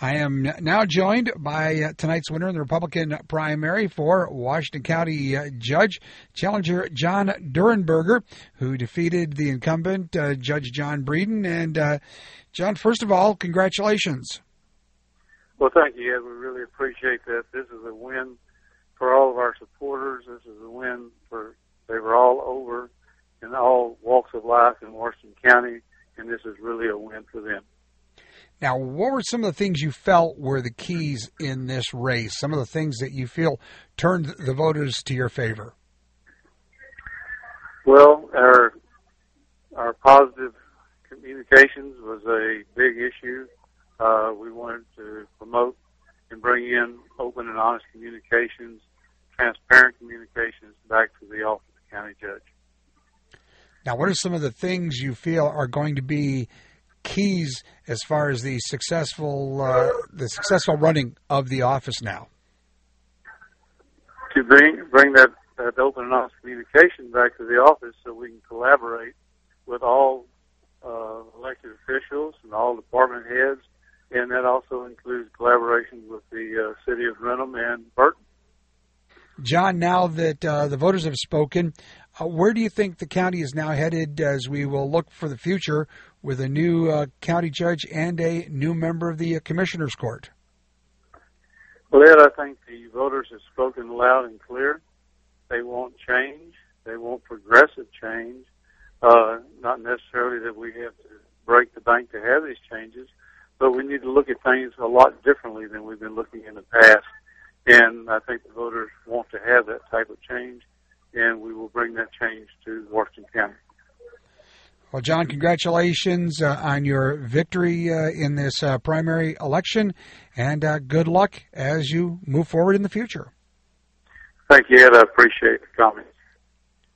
I am now joined by tonight's winner in the Republican primary for Washington County Judge, Challenger John Durenberger, who defeated the incumbent, Judge John Breeden. And, John, first of all, congratulations. Well, thank you, Ed. We really appreciate that. This is a win for all of our supporters. This is a win for, they were all over in all walks of life in Washington County, and this is really a win for them. Now, what were some of the things you felt were the keys in this race, some of the things that you feel turned the voters to your favor? Well, our positive communications was a big issue. We wanted to promote and bring in open and honest communications, transparent communications back to the office of the county judge. Now, what are some of the things you feel are going to be keys as far as the successful running of the office now? To bring that open and honest communication back to the office so we can collaborate with all elected officials and all department heads, and that also includes collaboration with the city of Brenham and Burton. John, now that the voters have spoken, where do you think the county is now headed as we will look for the future with a new county judge and a new member of the Commissioner's Court? Well, Ed, I think the voters have spoken loud and clear. They want change. They want progressive change. Not necessarily that we have to break the bank to have these changes, but we need to look at things a lot differently than we've been looking in the past. And I think the voters want to have that type of change, and we will bring that change to Washington County. Well, John, congratulations on your victory in this primary election, and good luck as you move forward in the future. Thank you, Ed. I appreciate the comments.